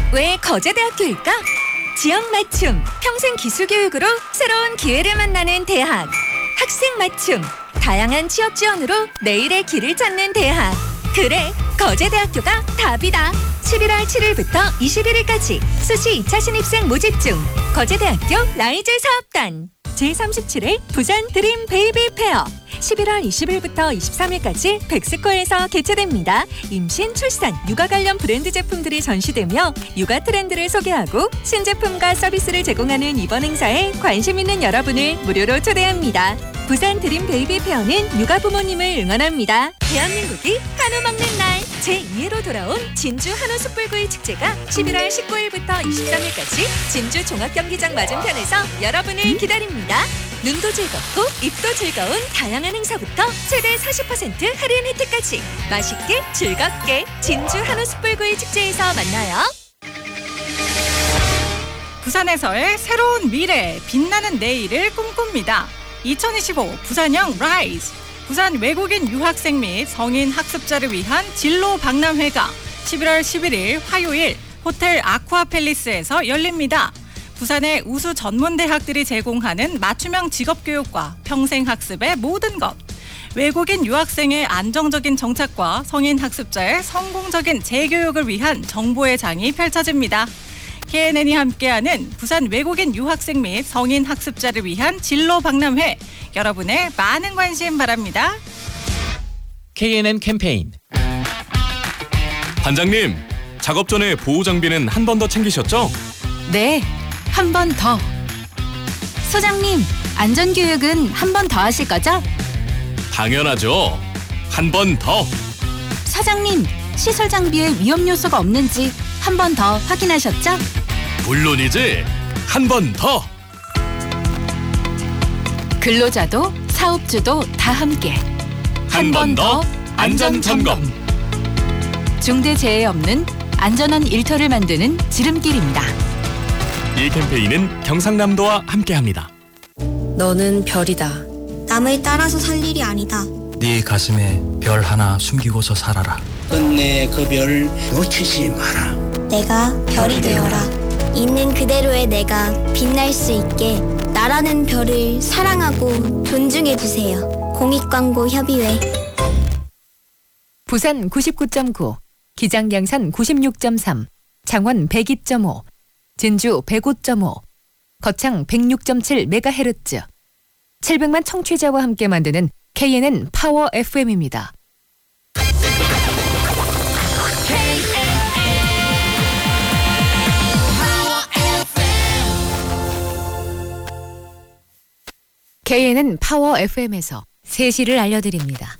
왜 거제대학교일까? 지역 맞춤, 평생 기술 교육으로 새로운 기회를 만나는 대학. 학생 맞춤, 다양한 취업 지원으로 내일의 길을 찾는 대학. 그래, 거제대학교가 답이다. 11월 7일부터 21일까지 수시 2차 신입생 모집 중. 거제대학교 라이즈 사업단. 제37회 부산 드림 베이비 페어. 11월 20일부터 23일까지 백스코에서 개최됩니다. 임신, 출산, 육아 관련 브랜드 제품들이 전시되며 육아 트렌드를 소개하고 신제품과 서비스를 제공하는 이번 행사에 관심 있는 여러분을 무료로 초대합니다. 부산 드림 베이비 페어는 육아 부모님을 응원합니다. 대한민국이 한우 먹는 날 제2회로 돌아온 진주 한우 숯불구이 축제가 11월 19일부터 23일까지 진주 종합경기장 맞은편에서 여러분을 기다립니다. 눈도 즐겁고 입도 즐거운 다양한 행사부터 최대 40% 할인 혜택까지 맛있게 즐겁게 진주 한우 숯불구이 축제에서 만나요. 부산에서의 새로운 미래, 빛나는 내일을 꿈꿉니다. 2025 부산형 라이즈, 부산 외국인 유학생 및 성인 학습자를 위한 진로 박람회가 11월 11일 화요일 호텔 아쿠아팰리스에서 열립니다. 부산의 우수 전문대학들이 제공하는 맞춤형 직업교육과 평생학습의 모든 것, 외국인 유학생의 안정적인 정착과 성인 학습자의 성공적인 재교육을 위한 정보의 장이 펼쳐집니다. KNN이 함께하는 부산 외국인 유학생 및 성인 학습자를 위한 진로 박람회, 여러분의 많은 관심 바랍니다. KNN 캠페인. 반장님, 작업 전에 보호 장비는 한 번 더 챙기셨죠? 네, 한 번 더. 소장님, 안전교육은 한 번 더 하실 거죠? 당연하죠. 한 번 더. 사장님, 시설 장비에 위험 요소가 없는지 한 번 더 확인하셨죠? 물론이지. 한 번 더. 근로자도 사업주도 다 함께. 한 번 더 안전 점검. 중대재해 없는 안전한 일터를 만드는 지름길입니다. 이 캠페인은 경상남도와 함께합니다. 너는 별이다. 남을 따라서 살 일이 아니다. 네 가슴에 별 하나 숨기고서 살아라. 끝내 그 별 놓치지 마라. 내가 별이 되어라. 있는 그대로의 내가 빛날 수 있게 나라는 별을 사랑하고 존중해 주세요. 공익광고협의회. 부산 99.9, 기장양산 96.3, 창원 102.5, 진주 105.5, 거창 106.7MHz. 700만 청취자와 함께 만드는 KNN 파워 FM입니다. KNN 파워 FM에서 3시를 알려드립니다.